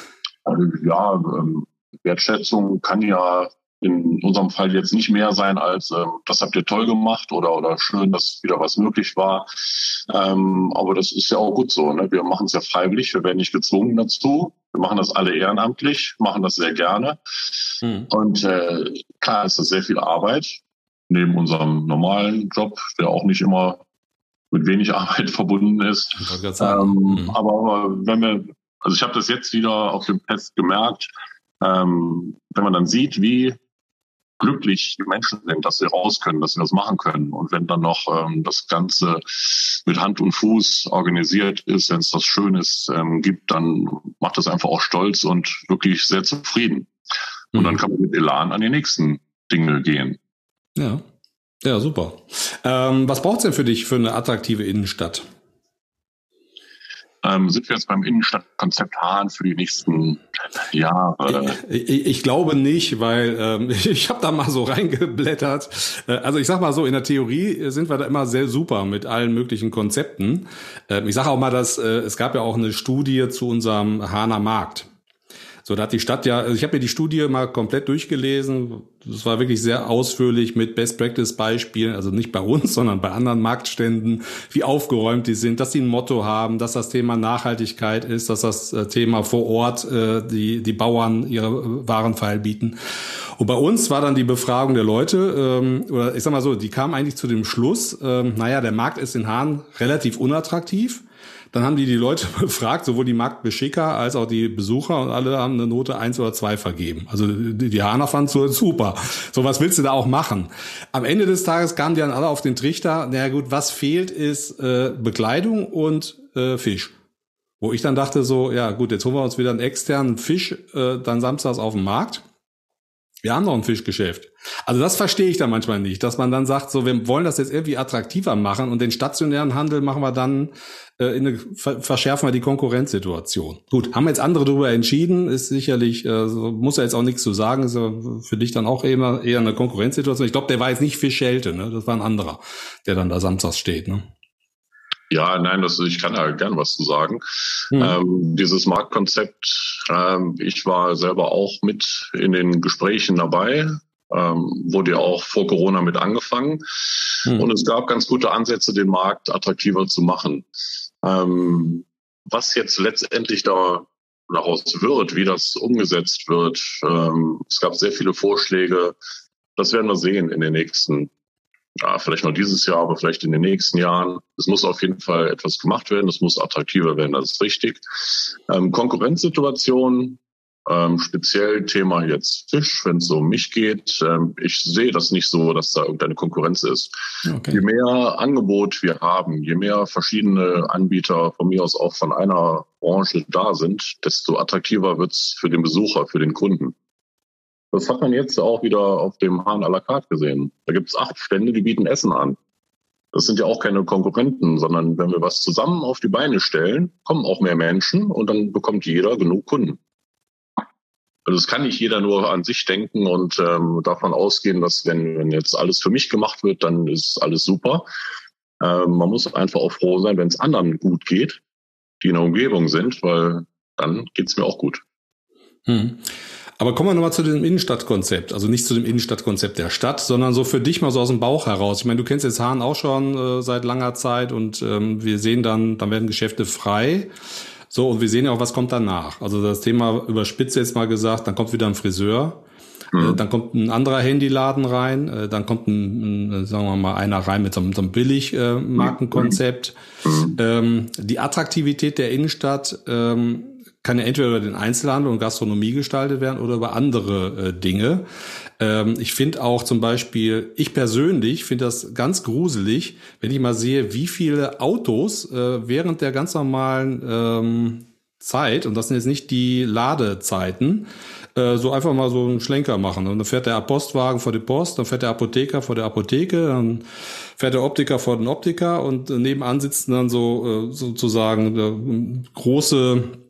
Ja, ähm, Wertschätzung kann ja in unserem Fall jetzt nicht mehr sein als, ähm, das habt ihr toll gemacht oder oder schön, dass wieder was möglich war. Ähm, aber das ist ja auch gut so. Ne? Wir machen es ja freiwillig, wir werden nicht gezwungen dazu. Wir machen das alle ehrenamtlich, machen das sehr gerne. Mhm. Und äh, klar ist das sehr viel Arbeit, neben unserem normalen Job, der auch nicht immer mit wenig Arbeit verbunden ist. Ähm, mhm. aber, aber wenn wir, also ich habe das jetzt wieder auf dem Test gemerkt, ähm, wenn man dann sieht, wie glücklich die Menschen sind, dass sie raus können, dass sie das machen können. Und wenn dann noch ähm, das Ganze mit Hand und Fuß organisiert ist, wenn es das Schönes ähm, gibt, dann macht das einfach auch stolz und wirklich sehr zufrieden. Und mhm. dann kann man mit Elan an die nächsten Dinge gehen. Ja, ja, super. Ähm, was braucht es denn für dich für eine attraktive Innenstadt? Ähm, sind wir jetzt beim Innenstadtkonzept Hahn für die nächsten Jahre? Ich, ich, ich glaube nicht, weil ähm, ich habe da mal so reingeblättert. Also ich sag mal so, in der Theorie sind wir da immer sehr super mit allen möglichen Konzepten. Ähm, ich sage auch mal, dass äh, es gab ja auch eine Studie zu unserem Hahner Markt. So, da hat die Stadt ja, also ich habe mir die Studie mal komplett durchgelesen. Das war wirklich sehr ausführlich mit Best-Practice-Beispielen, also nicht bei uns, sondern bei anderen Marktständen, wie aufgeräumt die sind, dass sie ein Motto haben, dass das Thema Nachhaltigkeit ist, dass das Thema vor Ort äh, die die Bauern ihre Waren feilbieten. Und bei uns war dann die Befragung der Leute, ähm, oder ich sag mal so, die kamen eigentlich zu dem Schluss, ähm, naja, der Markt ist in Hahn relativ unattraktiv. Dann haben die die Leute befragt, sowohl die Marktbeschicker als auch die Besucher, und alle haben eine Note eins oder zwei vergeben. Also die, die Hahner fanden es super. So, was willst du da auch machen? Am Ende des Tages kamen die dann alle auf den Trichter, naja gut, was fehlt ist äh, Bekleidung und äh, Fisch. Wo ich dann dachte so, ja gut, jetzt holen wir uns wieder einen externen Fisch äh, dann samstags auf dem Markt. Wir haben noch ein Fischgeschäft. Also das verstehe ich dann manchmal nicht, dass man dann sagt, so, wir wollen das jetzt irgendwie attraktiver machen und den stationären Handel machen wir dann, äh, in eine, verschärfen wir die Konkurrenzsituation. Gut, haben jetzt andere darüber entschieden, ist sicherlich, äh, muss ja jetzt auch nichts zu sagen, ist ja für dich dann auch eher, eher eine Konkurrenzsituation. Ich glaube, der war jetzt nicht Fischschelte, ne? Das war ein anderer, der dann da samstags steht, ne? Ja, nein, das, ich kann da gern was zu sagen. Mhm. Ähm, dieses Marktkonzept, ähm, ich war selber auch mit in den Gesprächen dabei, ähm, wurde ja auch vor Corona mit angefangen. Mhm. Und es gab ganz gute Ansätze, den Markt attraktiver zu machen. Ähm, was jetzt letztendlich da daraus wird, wie das umgesetzt wird, ähm, es gab sehr viele Vorschläge. Das werden wir sehen in den nächsten Ja, vielleicht noch dieses Jahr, aber vielleicht in den nächsten Jahren. Es muss auf jeden Fall etwas gemacht werden. Es muss attraktiver werden, das ist richtig. Ähm, Konkurrenzsituation, ähm, speziell Thema jetzt Fisch, wenn es so um mich geht. Ähm, ich sehe das nicht so, dass da irgendeine Konkurrenz ist. Okay. Je mehr Angebot wir haben, je mehr verschiedene Anbieter von mir aus auch von einer Branche da sind, desto attraktiver wird's für den Besucher, für den Kunden. Das hat man jetzt auch wieder auf dem Hahn à la carte gesehen. Da gibt es acht Stände, die bieten Essen an. Das sind ja auch keine Konkurrenten, sondern wenn wir was zusammen auf die Beine stellen, kommen auch mehr Menschen und dann bekommt jeder genug Kunden. Also es kann nicht jeder nur an sich denken und ähm, davon ausgehen, dass wenn, wenn jetzt alles für mich gemacht wird, dann ist alles super. Ähm, man muss einfach auch froh sein, wenn es anderen gut geht, die in der Umgebung sind, weil dann geht's mir auch gut. Hm. Aber kommen wir nochmal zu dem Innenstadtkonzept, also nicht zu dem Innenstadtkonzept der Stadt, sondern so für dich mal so aus dem Bauch heraus. Ich meine, du kennst jetzt Hahn auch schon äh, seit langer Zeit und ähm, wir sehen dann, dann werden Geschäfte frei. So, und wir sehen ja auch, was kommt danach. Also das Thema überspitzt jetzt mal gesagt, dann kommt wieder ein Friseur, mhm. äh, dann kommt ein anderer Handyladen rein, äh, dann kommt ein, ein, sagen wir mal, einer rein mit so einem, so einem Billig-Markenkonzept. Äh, mhm. ähm, die Attraktivität der Innenstadt ähm, kann ja entweder über den Einzelhandel und Gastronomie gestaltet werden oder über andere äh, Dinge. Ähm, ich finde auch zum Beispiel, ich persönlich finde das ganz gruselig, wenn ich mal sehe, wie viele Autos äh, während der ganz normalen ähm, Zeit, und das sind jetzt nicht die Ladezeiten, äh, so einfach mal so einen Schlenker machen. Und dann fährt der Postwagen vor die Post, dann fährt der Apotheker vor der Apotheke, dann fährt der Optiker vor den Optiker und äh, nebenan sitzen dann so äh, sozusagen äh, große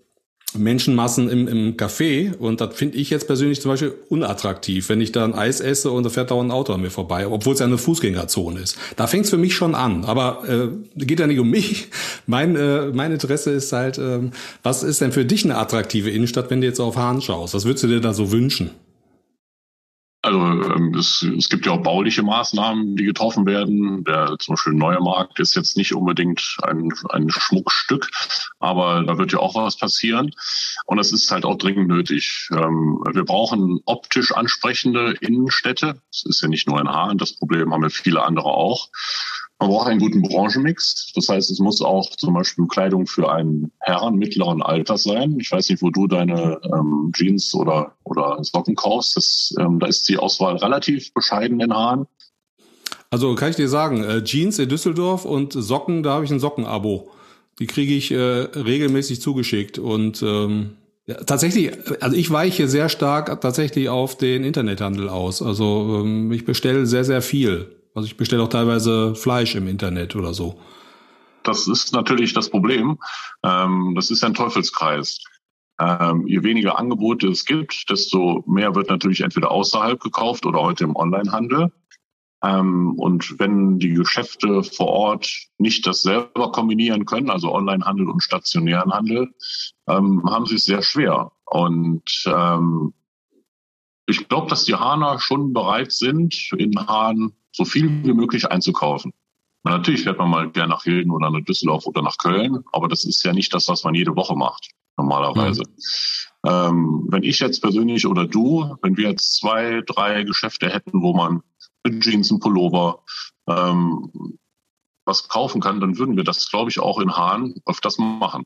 Menschenmassen im, im Café und das finde ich jetzt persönlich zum Beispiel unattraktiv, wenn ich da ein Eis esse und da fährt dauernd ein Auto an mir vorbei, obwohl es ja eine Fußgängerzone ist. Da fängt es für mich schon an, aber äh, geht ja nicht um mich. Mein, äh, mein Interesse ist halt, äh, was ist denn für dich eine attraktive Innenstadt, wenn du jetzt auf Hahn schaust? Was würdest du dir da so wünschen? Also ähm, es, es gibt ja auch bauliche Maßnahmen, die getroffen werden. Der zum Beispiel Neue Markt ist jetzt nicht unbedingt ein, ein Schmuckstück, aber da wird ja auch was passieren. Und das ist halt auch dringend nötig. Ähm, wir brauchen optisch ansprechende Innenstädte. Das ist ja nicht nur in Hahn, das Problem haben ja viele andere auch. Man braucht einen guten Branchenmix. Das heißt, es muss auch zum Beispiel Kleidung für einen Herren mittleren Alters sein. Ich weiß nicht, wo du deine ähm, Jeans oder oder Socken kaufst. Das, ähm, da ist die Auswahl relativ bescheiden in Hahn. Also kann ich dir sagen, äh, Jeans in Düsseldorf und Socken, da habe ich ein Sockenabo. Die kriege ich äh, regelmäßig zugeschickt. Und ähm, ja, tatsächlich, also ich weiche sehr stark tatsächlich auf den Internethandel aus. Also ähm, ich bestelle sehr, sehr viel. Also ich bestelle auch teilweise Fleisch im Internet oder so. Das ist natürlich das Problem. Ähm, das ist ein Teufelskreis. Ähm, je weniger Angebote es gibt, desto mehr wird natürlich entweder außerhalb gekauft oder heute im Onlinehandel. Ähm, und wenn die Geschäfte vor Ort nicht das selber kombinieren können, also Onlinehandel und stationären Handel, ähm, haben sie es sehr schwer. Und ähm, ich glaube, dass die Hahner schon bereit sind, in Hahn so viel wie möglich einzukaufen. Na, natürlich fährt man mal gerne nach Hilden oder nach Düsseldorf oder nach Köln, aber das ist ja nicht das, was man jede Woche macht, normalerweise. Mhm. Ähm, wenn ich jetzt persönlich oder du, wenn wir jetzt zwei, drei Geschäfte hätten, wo man mit Jeans, ein Pullover ähm, was kaufen kann, dann würden wir das, glaube ich, auch in Hahn öfters machen.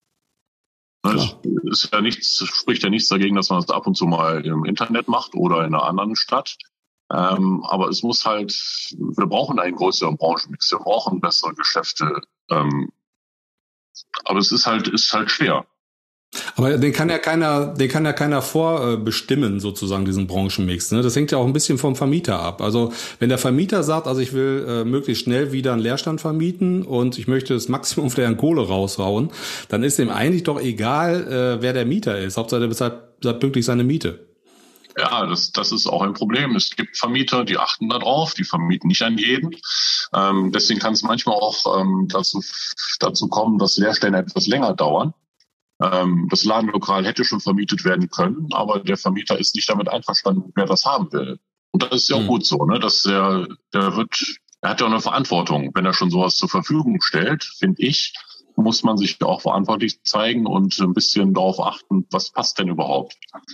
Es ist ja nichts, spricht ja nichts dagegen, dass man das ab und zu mal im Internet macht oder in einer anderen Stadt. Ähm, aber es muss halt, wir brauchen einen größeren Branchenmix, wir brauchen bessere Geschäfte. Ähm, aber es ist halt, ist halt schwer. Aber den kann ja keiner, den kann ja keiner vorbestimmen, sozusagen, diesen Branchenmix. Ne? Das hängt ja auch ein bisschen vom Vermieter ab. Also wenn der Vermieter sagt, also ich will äh, möglichst schnell wieder einen Leerstand vermieten und ich möchte das Maximum der Kohle raushauen, dann ist dem eigentlich doch egal, äh, wer der Mieter ist. Hauptsache der bezahlt, bezahlt pünktlich seine Miete. Ja, das, das ist auch ein Problem. Es gibt Vermieter, die achten darauf, die vermieten nicht an jeden. Ähm, deswegen kann es manchmal auch ähm, dazu, dazu kommen, dass Leerstände etwas länger dauern. Ähm, das Ladenlokal hätte schon vermietet werden können, aber der Vermieter ist nicht damit einverstanden, wer das haben will. Und das ist ja auch mhm. gut so, ne? Dass der, der wird, er hat ja auch eine Verantwortung. Wenn er schon sowas zur Verfügung stellt, finde ich, muss man sich auch verantwortlich zeigen und ein bisschen darauf achten, was passt denn überhaupt.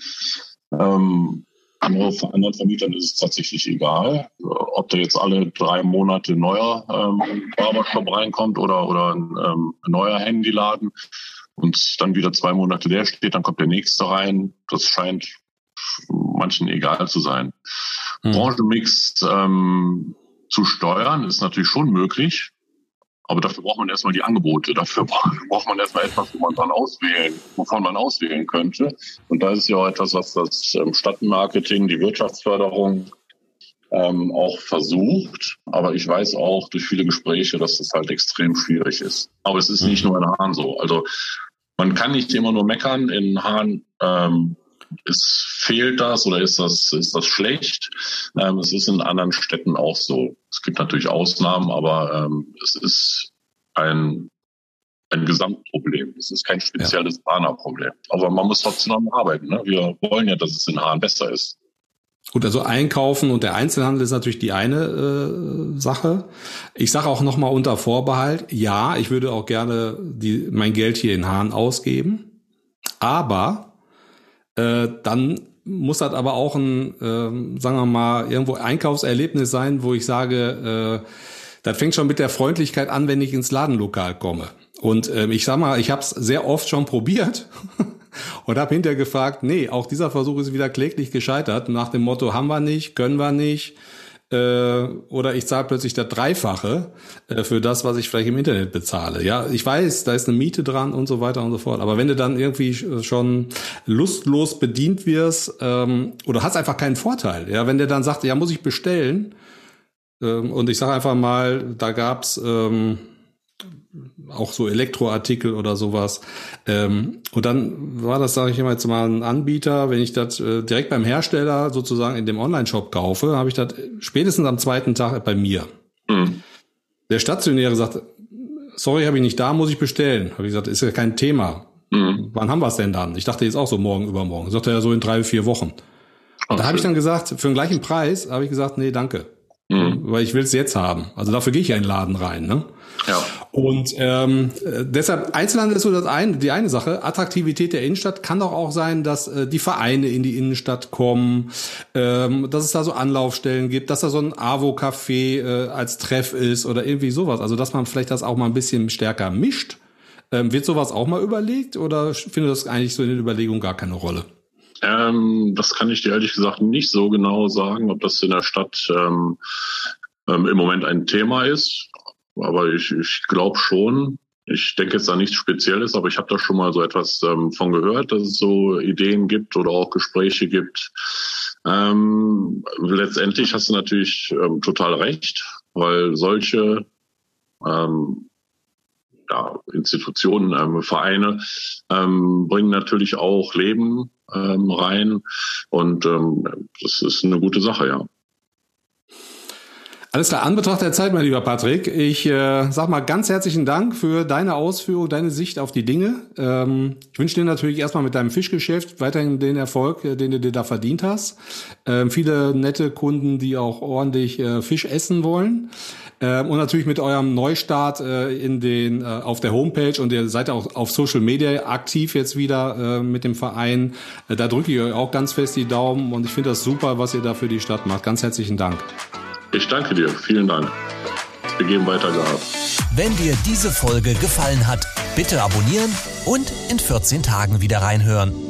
Ähm, Für anderen Vermietern ist es tatsächlich egal, ob da jetzt alle drei Monate ein neuer ähm, Barbershop reinkommt oder, oder ein, ähm, ein neuer Handyladen und dann wieder zwei Monate leer steht, dann kommt der nächste rein. Das scheint manchen egal zu sein. Hm. Branchenmix ähm, zu steuern ist natürlich schon möglich, aber dafür braucht man erstmal die Angebote. Dafür braucht man erstmal etwas, wo man dann auswählen, wovon man auswählen könnte. Und da ist ja auch etwas, was das ähm, Stadtmarketing, die Wirtschaftsförderung ähm, auch versucht. Aber ich weiß auch durch viele Gespräche, dass das halt extrem schwierig ist. Aber es ist nicht nur in Hahn so. Also man kann nicht immer nur meckern. In Hahn ähm, es fehlt das oder ist das, ist das schlecht? Ähm, es ist in anderen Städten auch so. Es gibt natürlich Ausnahmen, aber ähm, es ist ein, ein Gesamtproblem. Es ist kein spezielles ja. Hahner Problem. Aber man muss trotzdem noch arbeiten. Ne? Wir wollen ja, dass es in Hahn besser ist. Gut, also Einkaufen und der Einzelhandel ist natürlich die eine äh, Sache. Ich sage auch nochmal unter Vorbehalt, ja, ich würde auch gerne die, mein Geld hier in Hahn ausgeben, aber äh, dann muss das aber auch ein, äh, sagen wir mal, irgendwo Einkaufserlebnis sein, wo ich sage, äh, das fängt schon mit der Freundlichkeit an, wenn ich ins Ladenlokal komme. Und äh, ich sag mal, ich habe es sehr oft schon probiert und habe hinterher gefragt, nee, auch dieser Versuch ist wieder kläglich gescheitert, nach dem Motto, haben wir nicht, können wir nicht, äh, oder ich zahle plötzlich das Dreifache äh, für das, was ich vielleicht im Internet bezahle. Ja, ich weiß, da ist eine Miete dran und so weiter und so fort. Aber wenn du dann irgendwie schon lustlos bedient wirst, ähm, oder hast einfach keinen Vorteil, ja, wenn der dann sagt, ja, muss ich bestellen, ähm, und ich sage einfach mal, da gab's ähm, auch so Elektroartikel oder sowas. Ähm, und dann war das, sage ich immer jetzt mal, ein Anbieter, wenn ich das äh, direkt beim Hersteller sozusagen in dem Online-Shop kaufe, habe ich das spätestens am zweiten Tag bei mir. Mhm. Der Stationäre sagt, sorry, habe ich nicht da, muss ich bestellen. Habe ich gesagt, ist ja kein Thema. Mhm. Wann haben wir es denn dann? Ich dachte jetzt auch so morgen, übermorgen. Sagt er ja so in drei, vier Wochen. Und da habe ich dann gesagt, für den gleichen Preis habe ich gesagt, nee, danke. Mhm. Weil ich will es jetzt haben. Also dafür gehe ich ja in den Laden rein, ne? Ja. Und ähm, deshalb, Einzelhandel ist so das eine, die eine Sache. Attraktivität der Innenstadt kann doch auch sein, dass äh, die Vereine in die Innenstadt kommen, ähm, dass es da so Anlaufstellen gibt, dass da so ein AWO-Café äh, als Treff ist oder irgendwie sowas. Also dass man vielleicht das auch mal ein bisschen stärker mischt. Ähm, wird sowas auch mal überlegt oder findet das eigentlich so in den Überlegungen gar keine Rolle? Ähm, das kann ich dir ehrlich gesagt nicht so genau sagen, ob das in der Stadt ähm, ähm, im Moment ein Thema ist. Aber ich, ich glaube schon. Ich denke jetzt da nichts Spezielles, aber ich habe da schon mal so etwas ähm, von gehört, dass es so Ideen gibt oder auch Gespräche gibt. Ähm, letztendlich hast du natürlich ähm, total recht, weil solche ähm, ja, Institutionen, ähm, Vereine ähm, bringen natürlich auch Leben ähm, rein und ähm, das ist eine gute Sache, ja. Alles klar, Anbetracht der Zeit, mein lieber Patrick, ich äh, sag mal ganz herzlichen Dank für deine Ausführung, deine Sicht auf die Dinge. Ähm, ich wünsche dir natürlich erstmal mit deinem Fischgeschäft weiterhin den Erfolg, den du dir da verdient hast. Ähm, viele nette Kunden, die auch ordentlich äh, Fisch essen wollen. Ähm, und natürlich mit eurem Neustart äh, in den äh, auf der Homepage und ihr seid auch auf Social Media aktiv jetzt wieder äh, mit dem Verein. Äh, da drücke ich euch auch ganz fest die Daumen und ich finde das super, was ihr da für die Stadt macht. Ganz herzlichen Dank. Ich danke dir. Vielen Dank. Wir geben weiter Gas. Wenn dir diese Folge gefallen hat, bitte abonnieren und in vierzehn Tagen wieder reinhören.